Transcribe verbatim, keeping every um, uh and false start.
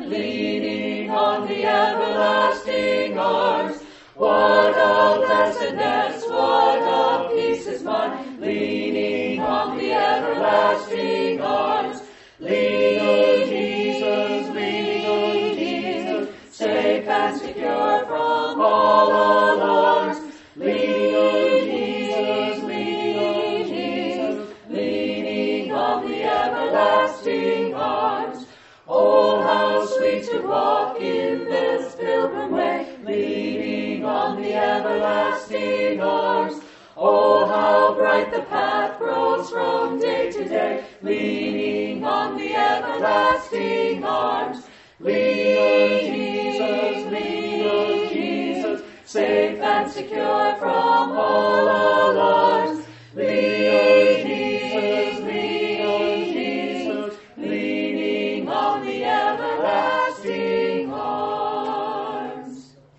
leaning on the everlasting arms. What a blessedness, what a peace is mine, leaning on the everlasting arms. Lean on Jesus, lean on Jesus, safe and secure from all alarms. Lean on Jesus, lean on Jesus, leaning on the everlasting arms. Oh, how sweet to walk in this pilgrim way, leaning on the everlasting arms. Oh, how bright the path grows from day to day, leaning on the everlasting arms. Lean on Jesus, lean on Jesus, safe and secure from all alarms. Lean on Jesus, lean on Jesus, leaning on the everlasting arms.